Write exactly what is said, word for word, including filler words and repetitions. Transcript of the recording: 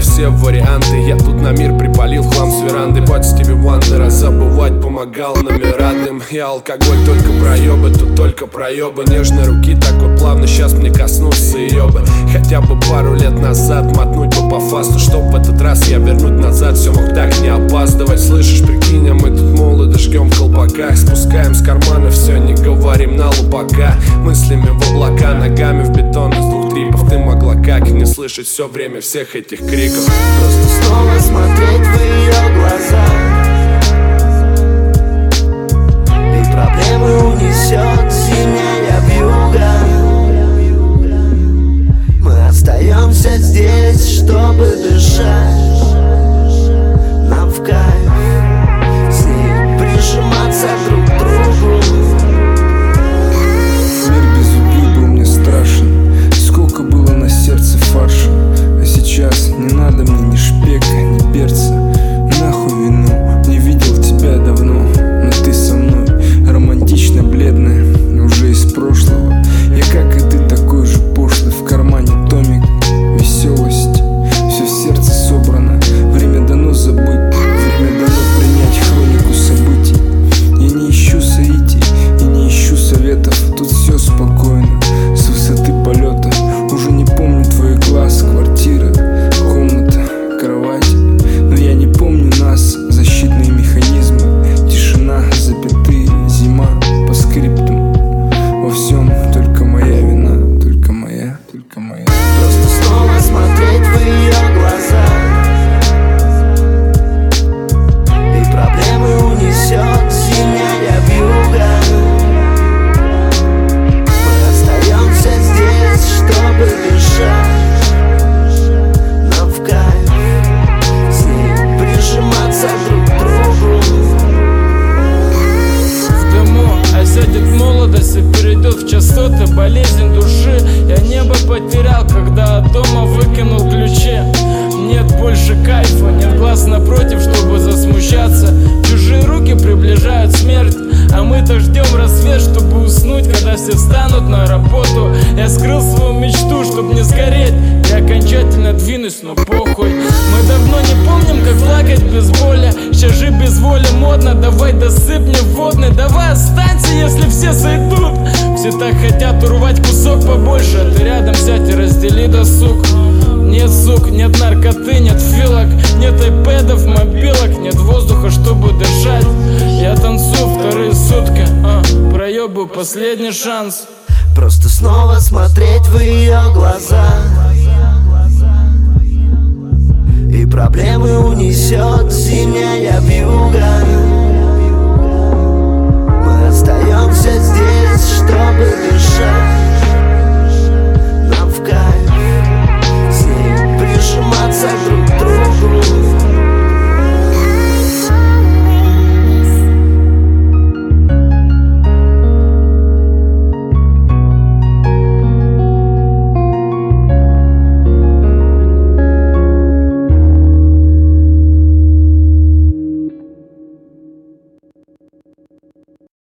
все варианты. Я тут на мир припалил хлам с веранды. Под Стиви Вандера забывать помогал номера дым. Я алкоголь только проебы, тут только проебы. Нежной руки так вот плавно сейчас мне коснуться ее бы. Хотя бы пару лет назад мотнуть бы по фасту, чтоб в этот раз я вернуть назад все мог так не опаздывать. Слышишь, прикинь, а мы тут молодо жгем в колпаках. Спускаем с кармана все, не говорим на лупака. Мыслями в облака, ногами в бетон из двух трипов. Ты могла как не слышать все время всех этих криков? Просто снова смотреть в ее глаза, и проблемы унесет зимняя вьюга. Мы остаемся здесь, чтобы дышать. Нам в кайф с ней прижиматься друг к другу. Мир без убил был мне страшен. Сколько было на сердце фарша. А сейчас не надо мне ни шпека, ни перца. Нахуй вину, не видел тебя давно. Но ты со мной, романтично бледная, уже из прошлого. Я как и ты такой же пошлый. В кармане томик, веселость, все в сердце собрано. Время дано забыть, время дано принять хронику событий. Я не ищу соитий и не ищу советов. Тут все спокойно, с высоты полета. Уже не помню твой глаз, квартира, комната, кровать. Но я не помню нас, защитные механизмы. Тишина, запятые, зима по скриптам. Во всем только моя вина, только моя, только моя. Просто снова смотреть в ее глаза, и проблемы унесет зимняя вьюга. Мы остаемся здесь, чтобы дышать. Нам в кайф с ней прижиматься друг к другу. В дыму осядет молодость и перейдет в частоты болезнь души. Я небо потерял, когда от дома выкинул ключи. Нет больше кайфа, нет глаз напротив, чтобы засмущаться. Чужие руки приближают смерть, а мы-то ждем рассвет, чтобы уснуть, когда все встанут на работу. Я скрыл свою мечту, чтобы не сгореть. Я окончательно двинусь, но похуй. Мы давно не помним, как плакать без боли. Сейчас же без воли модно, давай досыпь мне водный. Давай останься, если все сойдут. Все так хотят урвать кусок побольше, а ты рядом сядь и раздели досуг. Нет сук, нет наркоты, нет филок, нет айпэдов, мобилок, нет воздуха, чтобы дышать. Я танцую вторые сутки, а, проебаю последний шанс. Просто снова смотреть в ее глаза, и проблемы унесет зимняя вьюга. Мы остаемся здесь, чтобы дышать.